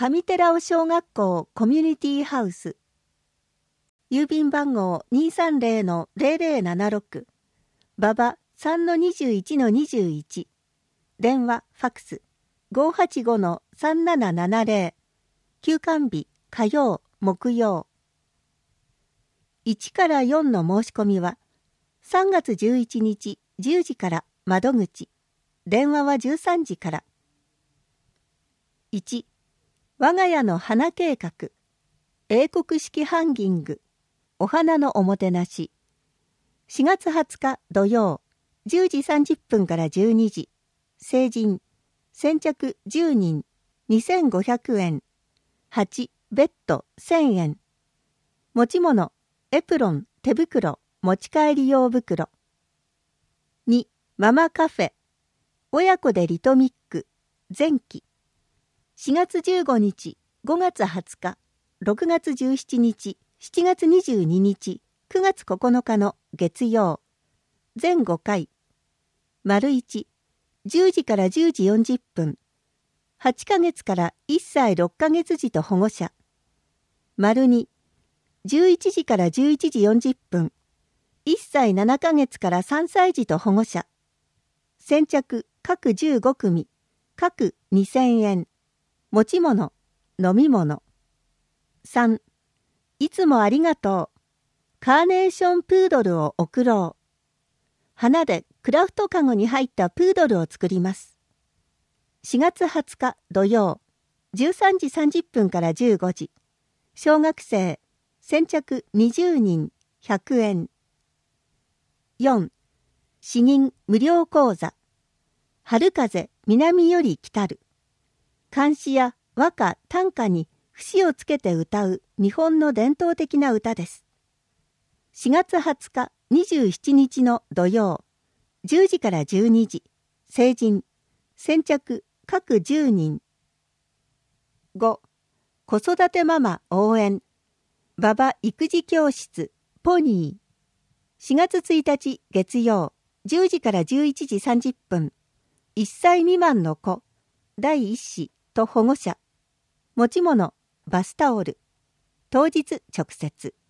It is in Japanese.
上寺尾小学校コミュニティハウス。郵便番号 230-0076 馬場 3-21-21 電話ファクス 585-3770 休館日火曜木曜。1から4の申し込みは3月11日10時から窓口、電話は13時から。1、我が家の花計画、英国式ハンギング、お花のおもてなし。4月20日土曜、10時30分から12時。成人、先着10人、2500円。8、ベッド1000円。持ち物、エプロン、手袋、持ち帰り用袋。2、ママカフェ、親子でリトミック、前期。4月15日、5月20日、6月17日、7月22日、9月9日の月曜。全5回。丸1、10時から10時40分。8ヶ月から1歳6ヶ月児と保護者。丸2、11時から11時40分。1歳7ヶ月から3歳児と保護者。先着各15組、各2000円。持ち物、飲み物。3、いつもありがとう。カーネーションプードルを贈ろう。花でクラフトカゴに入ったプードルを作ります。4月20日土曜、13時30分から15時。小学生、先着20人、100円。4、詩吟無料講座。春風、南より来たる。漢詩や和歌、短歌に節をつけて歌う日本の伝統的な歌です。4月20日、27日の土曜、10時から12時。成人、先着各10人。5、子育てママ応援。馬場育児教室、ポニー。4月1日月曜、10時から11時30分。1歳未満の子、第1子と保護者。持ち物、バスタオル。当日直接。